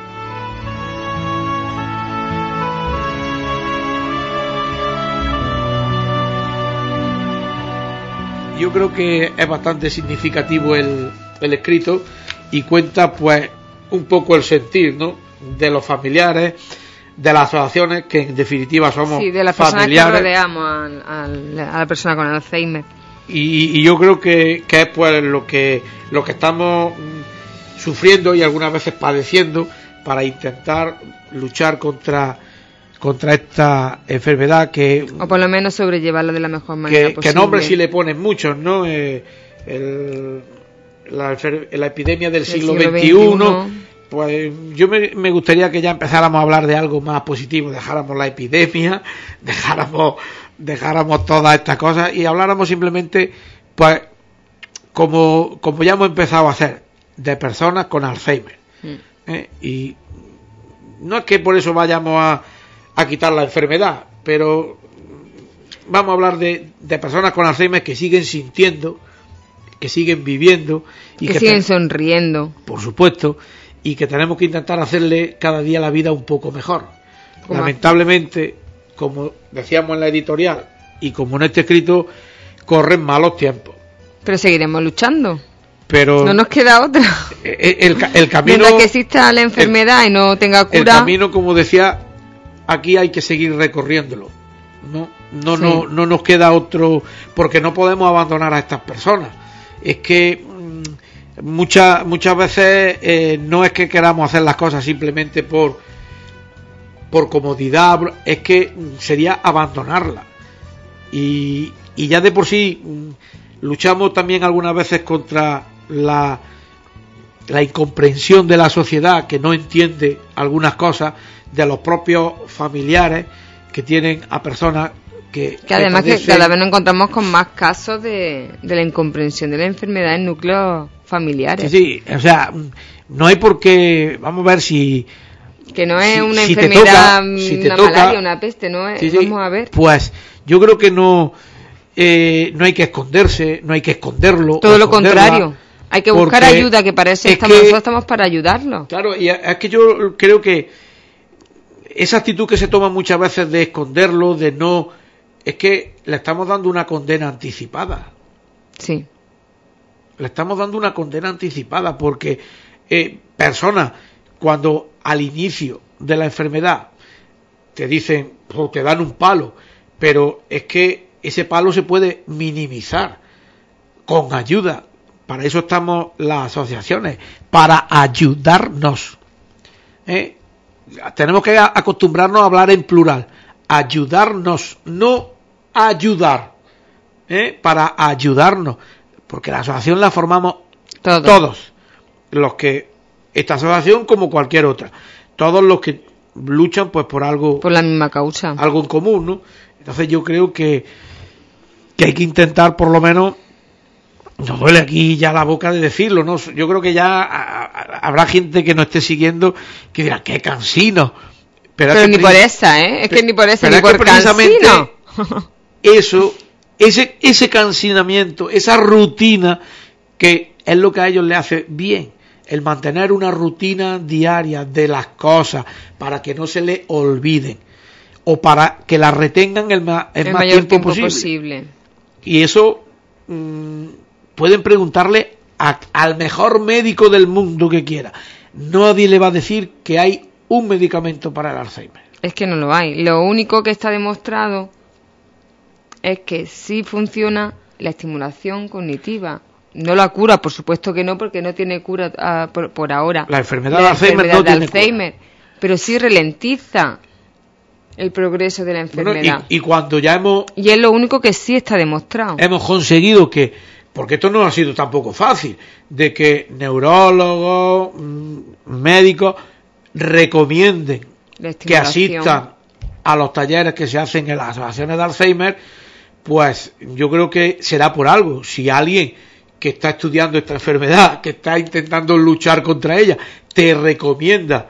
Yo creo que es bastante significativo el, el escrito y cuenta pues un poco el sentir, ¿no?, de los familiares, de las asociaciones que en definitiva somos sí, de las familiares, personas que rodeamos al, al, a la persona con Alzheimer. Y, y yo creo que, que es pues lo que lo que estamos sufriendo y algunas veces padeciendo para intentar luchar contra contra esta enfermedad que o por lo menos sobrellevarla de la mejor manera que, posible. que nombres sí le ponen muchos, ¿no? Eh, el, la, la epidemia del siglo veintiuno, pues yo me, me gustaría que ya empezáramos a hablar de algo más positivo, dejáramos la epidemia, dejáramos dejáramos todas estas cosas y habláramos simplemente, pues, como, como ya hemos empezado a hacer, de personas con Alzheimer. Mm. ¿Eh? Y no es que por eso vayamos a, a quitar la enfermedad, pero vamos a hablar de, de personas con Alzheimer que siguen sintiendo, que siguen viviendo y que, que siguen te, sonriendo, por supuesto, y que tenemos que intentar hacerle cada día la vida un poco mejor. Lamentablemente, como decíamos en la editorial y como en este escrito, corren malos tiempos. Pero seguiremos luchando. Pero no nos queda otra. El, el, el camino, mientras que exista la enfermedad el, y no tenga cura. El camino, como decía, aquí hay que seguir recorriéndolo. No, no, sí. no, no nos queda otro, porque no podemos abandonar a estas personas. Es que mmm, muchas muchas veces eh, no es que queramos hacer las cosas simplemente por por comodidad, es que sería abandonarla. Y, y ya de por sí mmm, luchamos también algunas veces contra la la incomprensión de la sociedad, que no entiende algunas cosas, de los propios familiares que tienen a personas que, que además que, que cada vez nos encontramos con más casos de, de la incomprensión de la enfermedad en núcleos familiares. Sí, sí, o sea, no hay por qué, vamos a ver si que no es si, una si enfermedad, toca, si una toca, malaria, una peste, no es, sí, sí, vamos a ver. Pues yo creo que no eh, no hay que esconderse, no hay que esconderlo. Todo lo contrario. Hay que buscar ayuda, que para eso estamos, que, nosotros estamos para ayudarlo. Claro, y es que yo creo que esa actitud que se toma muchas veces de esconderlo, de no, es que le estamos dando una condena anticipada. Sí. Le estamos dando una condena anticipada porque eh, personas, cuando al inicio de la enfermedad te dicen, o te dan un palo, pero es que ese palo se puede minimizar con ayuda. Para eso estamos las asociaciones, para ayudarnos. ¿Eh? tenemos que acostumbrarnos a hablar en plural, ayudarnos, no ayudar, ¿eh? Para ayudarnos, porque la asociación la formamos todos. todos, los que, esta asociación como cualquier otra, todos los que luchan pues por algo, por la misma causa, algo en común, ¿no? Entonces yo creo que, que hay que intentar por lo menos, nos duele aquí ya la boca de decirlo, ¿no? Yo creo que ya a, a, habrá gente que nos esté siguiendo que dirá, qué cansino. Pero, pero es ni que, por esa, ¿eh? Es que ni por esa, ni es por cansino. Eso, ese, ese cansinamiento, esa rutina, que es lo que a ellos les hace bien, el mantener una rutina diaria de las cosas para que no se les olviden o para que las retengan el, ma, el, el más mayor tiempo, tiempo posible. posible. Y eso mmm, pueden preguntarle a, al mejor médico del mundo que quiera. Nadie le va a decir que hay un medicamento para el Alzheimer. Es que no lo hay. Lo único que está demostrado es que sí funciona la estimulación cognitiva. No la cura, por supuesto que no, porque no tiene cura uh, por, por ahora. La enfermedad de Alzheimer no tiene Alzheimer, cura. Pero sí ralentiza el progreso de la enfermedad. Bueno, y, y cuando ya hemos... Y es lo único que sí está demostrado. Hemos conseguido que, porque esto no ha sido tampoco fácil, de que neurólogos, médicos recomienden que asistan a los talleres que se hacen en las asociaciones de Alzheimer, pues yo creo que será por algo. Si alguien que está estudiando esta enfermedad, que está intentando luchar contra ella, te recomienda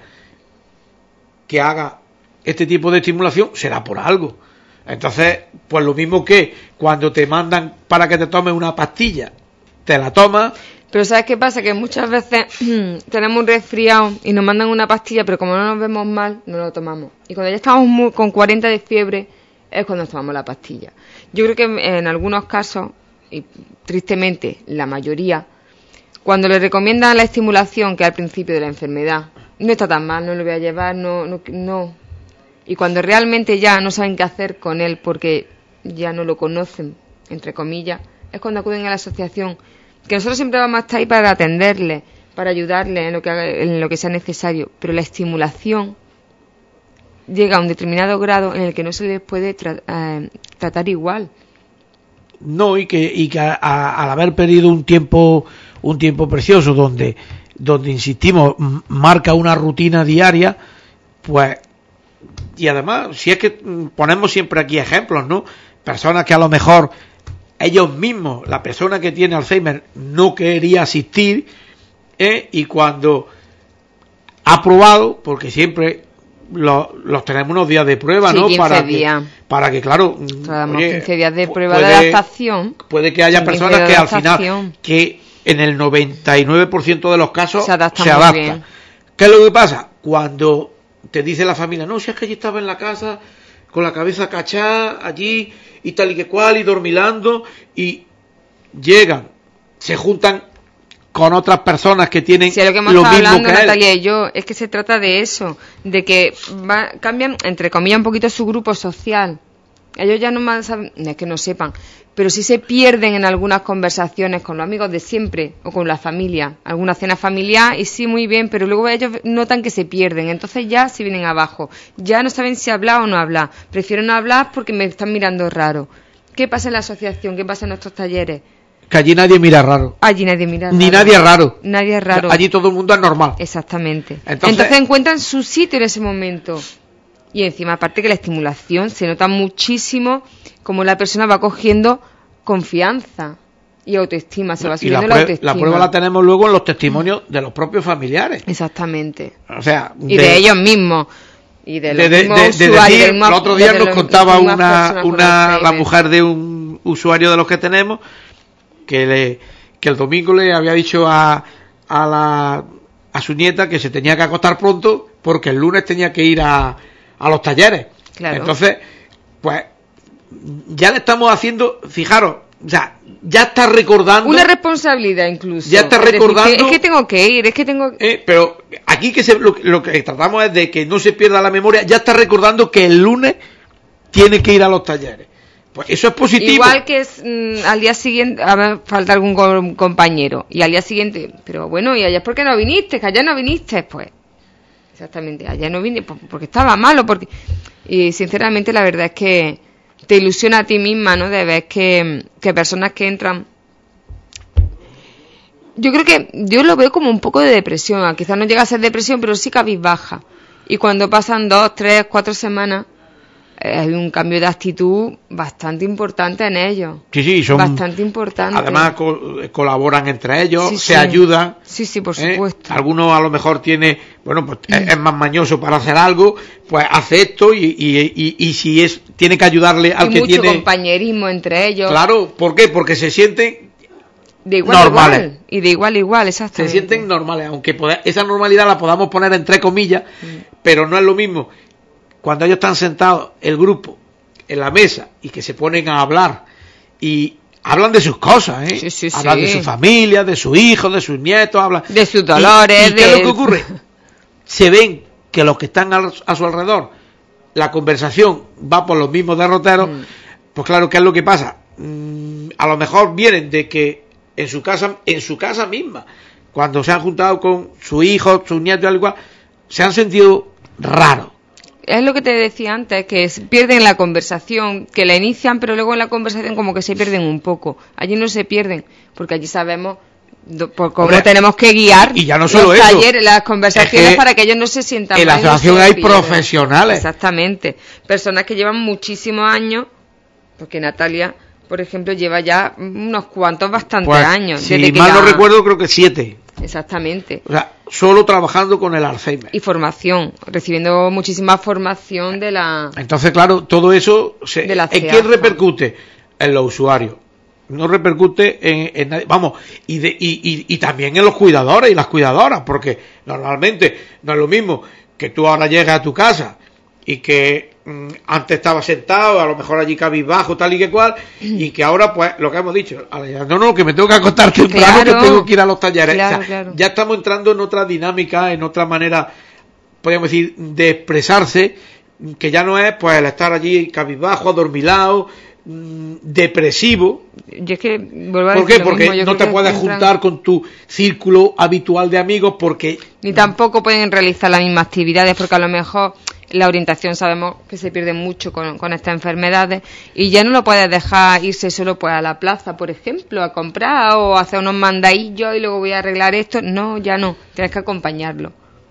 que haga este tipo de estimulación, será por algo. Entonces, pues lo mismo que cuando te mandan para que te tomes una pastilla, te la tomas. Pero ¿sabes qué pasa? Que muchas veces tenemos un resfriado y nos mandan una pastilla, pero como no nos vemos mal, no lo tomamos. Y cuando ya estamos muy, con cuarenta de fiebre, es cuando tomamos la pastilla. Yo creo que en algunos casos, y tristemente la mayoría, cuando le recomiendan la estimulación, que al principio de la enfermedad, no está tan mal, no lo voy a llevar, no, no, no. Y cuando realmente ya no saben qué hacer con él porque ya no lo conocen, entre comillas, es cuando acuden a la asociación, que nosotros siempre vamos a estar ahí para atenderle, para ayudarle en lo que haga, en lo que sea necesario, pero la estimulación llega a un determinado grado en el que no se les puede tra- eh, tratar igual. No, y que, y que a, a, al haber perdido un tiempo un tiempo precioso donde donde insistimos m- marca una rutina diaria, pues, y además si es que ponemos siempre aquí ejemplos, ¿no? Personas que a lo mejor ellos mismos, la persona que tiene Alzheimer no quería asistir, ¿eh? Y cuando ha probado, porque siempre los, los tenemos unos días de prueba, sí, ¿no? quince para días. que para que claro, oye, quince días de prueba puede, de adaptación. Puede que haya personas que al final, que en el noventa y nueve por ciento de los casos se adaptan. Se adapta. ¿Qué es lo que pasa? Cuando te dice la familia, no, si es que allí estaba en la casa con la cabeza cachada allí y tal y que cual y dormilando, y llegan, se juntan con otras personas que tienen sí, lo, que hemos lo mismo hablando, que Natalia él. y yo, es que se trata de eso, de que va, cambian, entre comillas, un poquito su grupo social. Ellos ya no más saben, no es que no sepan, pero sí se pierden en algunas conversaciones con los amigos de siempre o con la familia, alguna cena familiar, y sí, muy bien, pero luego ellos notan que se pierden, entonces ya se vienen abajo, ya no saben si hablar o no hablar, prefieren no hablar porque me están mirando raro. ¿Qué pasa en la asociación? ¿Qué pasa en nuestros talleres? Que allí nadie mira raro. Allí nadie mira raro. Ni nadie es raro. Nadie es raro. Allí todo el mundo es normal. Exactamente. Entonces, Entonces encuentran su sitio en ese momento. Y encima, aparte que la estimulación se nota muchísimo como la persona va cogiendo confianza y autoestima, se va subiendo la, la, prueba, autoestima. la prueba la tenemos luego en los testimonios de los propios familiares. Exactamente. O sea, y de, de ellos mismos. Y de los de, mismos de, de, usuarios. De decir, mismos, el otro día nos los, contaba una, una la mujer de un usuario de los que tenemos que le que el domingo le había dicho a, a la a su nieta que se tenía que acostar pronto porque el lunes tenía que ir a, a los talleres. Claro. Entonces, pues ya le estamos haciendo, fijaros, o sea, ya está recordando una responsabilidad incluso. Ya está recordando. Es, decir, que, es que tengo que ir, es que tengo. Eh, pero aquí que se, lo, lo que tratamos es de que no se pierda la memoria. Ya está recordando que el lunes tiene que ir a los talleres. Pues eso es positivo. Igual que es, mmm, al día siguiente, a ver, falta algún co- compañero y al día siguiente, pero bueno, y ayer ¿por qué no viniste? Que ayer no viniste, pues. Exactamente, ayer no vine porque estaba malo, porque y sinceramente la verdad es que te ilusiona a ti misma, ¿no? De ver que, que personas que entran, yo creo que yo lo veo como un poco de depresión, quizás no llega a ser depresión, pero sí cabizbaja, y cuando pasan dos, tres, cuatro semanas hay un cambio de actitud bastante importante en ellos. Sí, sí, son bastante importante. Además co- colaboran entre ellos, sí, se sí. ayudan. Sí, sí, por ¿eh? supuesto. Algunos a lo mejor tiene, bueno, pues mm. es más mañoso para hacer algo, pues hace esto y, y, y, y si es tiene que ayudarle al y que mucho tiene compañerismo entre ellos. Claro, ¿por qué? Porque se sienten de igual normales. A igual, y de igual a igual, exactamente. Se sienten normales, aunque poda, esa normalidad la podamos poner entre comillas, mm. pero no es lo mismo cuando ellos están sentados, el grupo, en la mesa, y que se ponen a hablar, y hablan de sus cosas, ¿eh? Sí, sí, hablan sí. de su familia, de sus hijos, de sus nietos, hablan... De sus dolores, ¿Y, y qué de... es lo que ocurre? Se ven que los que están a, a su alrededor, la conversación va por los mismos derroteros, mm. pues claro, ¿qué es lo que pasa? Mm, a lo mejor vienen de que en su casa, en su casa misma, cuando se han juntado con su hijo, sus nietos, algo igual, se han sentido raros. Es lo que te decía antes, que pierden la conversación, que la inician, pero luego en la conversación como que se pierden un poco. Allí no se pierden, porque allí sabemos por cómo Hombre, tenemos que guiar y ya no solo los eso, talleres, las conversaciones, es que para que ellos no se sientan en mal. En la asociación no hay pierden. Profesionales. Exactamente. Personas que llevan muchísimos años, porque Natalia, por ejemplo, lleva ya unos cuantos bastantes pues, años. Si desde mal que no la... recuerdo, creo que siete. Exactamente. O sea, solo trabajando con el Alzheimer. Y formación, recibiendo muchísima formación de la... Entonces, claro, todo eso, se, de la ¿en quién repercute? En los usuarios. No repercute en, en nadie. Vamos, y, de, y, y, y también en los cuidadores y las cuidadoras, porque normalmente no es lo mismo que tú ahora llegas a tu casa y que mmm, antes estaba sentado, a lo mejor allí cabizbajo, tal y que cual, y que ahora, pues, lo que hemos dicho, no, no, que me tengo que acostar temprano, claro, que tengo que ir a los talleres. Claro, o sea, claro. Ya estamos entrando en otra dinámica, en otra manera, podríamos decir, de expresarse, que ya no es, pues, el estar allí cabizbajo, adormilado, mmm, depresivo. Yo es que vuelvo a ¿Por qué? Porque mismo, no te puedes entran... juntar con tu círculo habitual de amigos, porque... Ni tampoco pueden realizar las mismas actividades, porque a lo mejor... La orientación sabemos que se pierde mucho con, con estas enfermedades y ya no lo puedes dejar irse solo pues a la plaza, por ejemplo, a comprar o a hacer unos mandadillos y luego voy a arreglar esto. No, ya no, tienes que acompañarlo.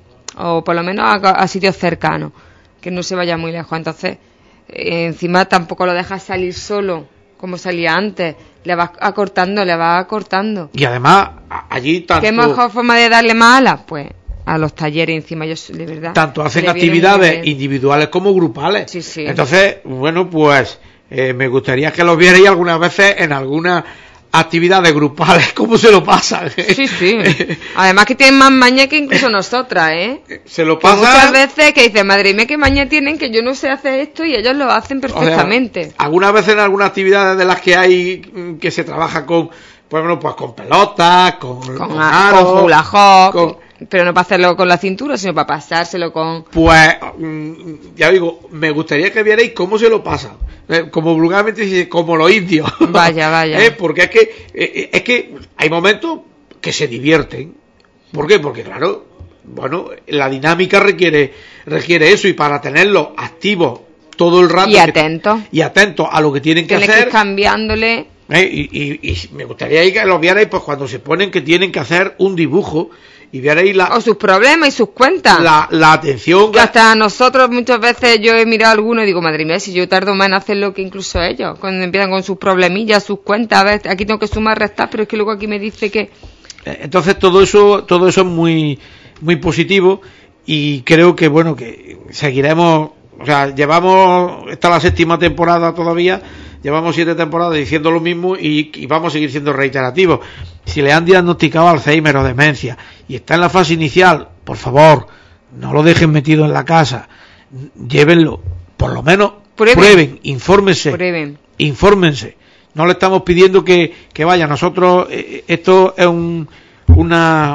O por lo menos a, a sitios cercanos, que no se vaya muy lejos. Entonces, eh, encima tampoco lo dejas salir solo, como salía antes. Le vas acortando, le vas acortando. Y además, allí tanto... ¿Qué mejor forma de darle más alas? Pues... a los talleres encima, yo de verdad tanto hacen actividades individuales como grupales. Sí, sí. Entonces, bueno, pues eh, me gustaría que los vierais algunas veces en algunas actividades grupales cómo se lo pasan. Sí, sí. Además que tienen más maña que incluso nosotras, ¿eh? Se lo pasan. Muchas veces que dicen, madre mía, qué maña tienen, que yo no sé hacer esto y ellos lo hacen perfectamente. O sea, algunas veces en algunas actividades de las que hay que se trabaja con, pues bueno, pues con pelotas, con con, con aros, con hula hoop, con... pero no para hacerlo con la cintura, sino para pasárselo con... Pues, ya digo, me gustaría que vierais cómo se lo pasan. Eh, como vulgarmente dice, como los indios. Vaya, vaya. eh, porque es que, eh, es que hay momentos que se divierten. ¿Por qué? Porque, claro, bueno, la dinámica requiere, requiere eso, y para tenerlos activos todo el rato... Y atentos. Y atentos a lo que tienen que Tienes hacer. Que ir cambiándole... Eh, y, y, y me gustaría que los vierais, pues cuando se ponen que tienen que hacer un dibujo... Y vierais la... O sus problemas y sus cuentas. La, la atención... Que hasta nosotros muchas veces yo he mirado alguno y digo, madre mía, si yo tardo más en hacerlo que incluso ellos. Cuando empiezan con sus problemillas, sus cuentas, a ver, aquí tengo que sumar, restar, pero es que luego aquí me dice que... Entonces todo eso todo eso es muy muy positivo, y creo que, bueno, que seguiremos... O sea, llevamos... Esta es la séptima temporada todavía... Llevamos siete temporadas diciendo lo mismo y, y vamos a seguir siendo reiterativos. Si le han diagnosticado Alzheimer o demencia y está en la fase inicial, por favor, no lo dejen metido en la casa. Llévenlo, por lo menos prueben, prueben infórmense, prueben. infórmense. No le estamos pidiendo que, que vaya. Nosotros, eh, esto es un, una...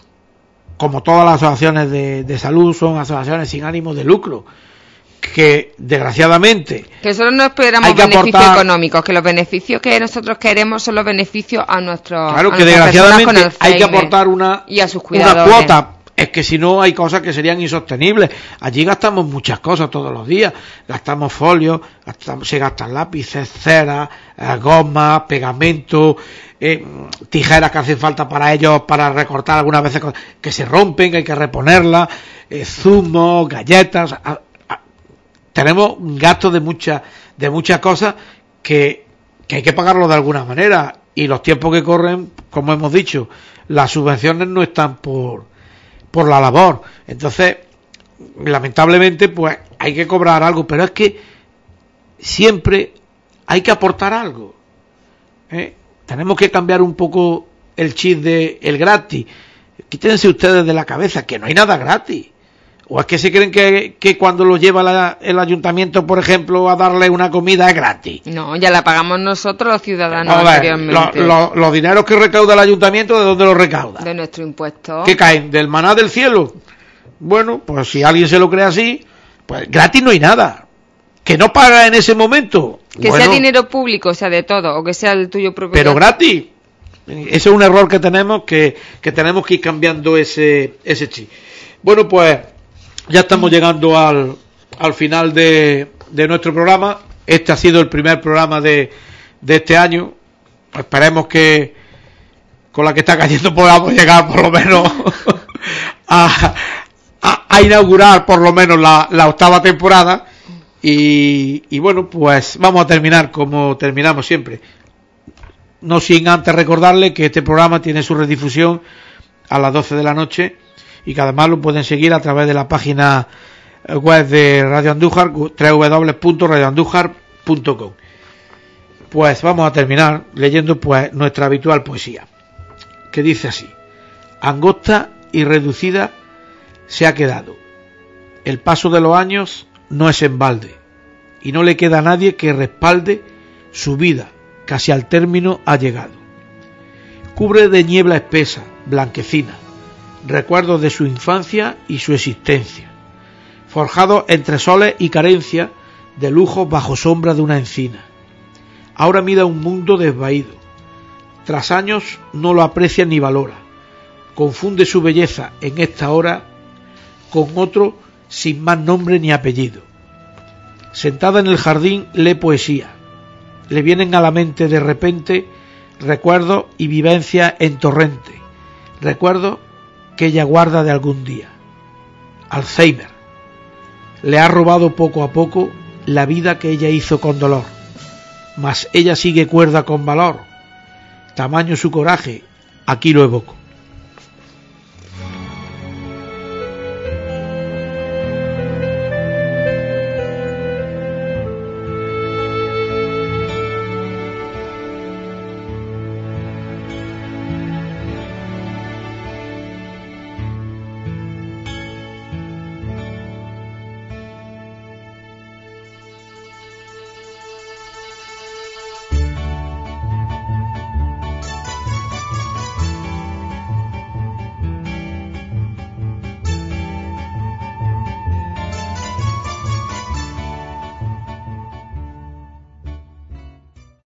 Como todas las asociaciones de, de salud, son asociaciones sin ánimo de lucro, que desgraciadamente que solo no esperamos hay que beneficios aportar, económicos, que los beneficios que nosotros queremos son los beneficios a nuestros claro, a que desgraciadamente hay que aportar una, y a sus una cuota Es que si no hay cosas que serían insostenibles. Allí gastamos muchas cosas todos los días. Gastamos folios, gastamos, se gastan lápices, cera, eh, gomas, pegamento, eh, tijeras que hacen falta para ellos para recortar algunas veces que se rompen, que hay que reponerlas, eh, zumos, galletas. A, a, tenemos gastos de muchas de muchas cosas que, que hay que pagarlo de alguna manera. Y los tiempos que corren, como hemos dicho, las subvenciones no están por por la labor. Entonces, lamentablemente, pues hay que cobrar algo, pero es que siempre hay que aportar algo. ¿eh? Tenemos que cambiar un poco el chip de el gratis. Quítense ustedes de la cabeza que no hay nada gratis. ¿O es que se creen que, que cuando lo lleva la, el ayuntamiento, por ejemplo, a darle una comida es gratis? No, ya la pagamos nosotros los ciudadanos ver, anteriormente. Lo, lo, los dineros que recauda el ayuntamiento, ¿de dónde los recauda? De nuestro impuesto. ¿Qué caen? ¿Del maná del cielo? Bueno, pues si alguien se lo cree así, pues gratis no hay nada. ¿Que no paga en ese momento? Que bueno, sea dinero público, o sea, de todo, o que sea el tuyo propio. Pero gratis. Ese es un error que tenemos, que, que tenemos que ir cambiando ese, ese chip. Bueno, pues ya estamos llegando al, al final de, de nuestro programa. Este ha sido el primer programa de, de este año. Esperemos que con la que está cayendo podamos llegar por lo menos a, a, a inaugurar por lo menos la, la octava temporada. Y, y bueno, pues vamos a terminar como terminamos siempre. No sin antes recordarle que este programa tiene su redifusión a las doce de la noche y que además lo pueden seguir a través de la página web de Radio Andújar, doble u doble u doble u punto radio andújar punto com. Pues vamos a terminar leyendo pues nuestra habitual poesía, que dice así: angosta y reducida se ha quedado. El paso de los años no es en balde, y no le queda a nadie que respalde su vida, casi al término ha llegado. Cubre de niebla espesa, blanquecina, recuerdos de su infancia y su existencia, forjados entre soles y carencia, de lujos bajo sombra de una encina. Ahora mira un mundo desvaído, tras años no lo aprecia ni valora, confunde su belleza en esta hora con otro sin más nombre ni apellido. Sentada en el jardín lee poesía, le vienen a la mente de repente recuerdos y vivencias en torrente, recuerdos que ella guarda de algún día. Alzheimer le ha robado poco a poco la vida que ella hizo con dolor, mas ella sigue cuerda con valor, tamaño su coraje, aquí lo evoco.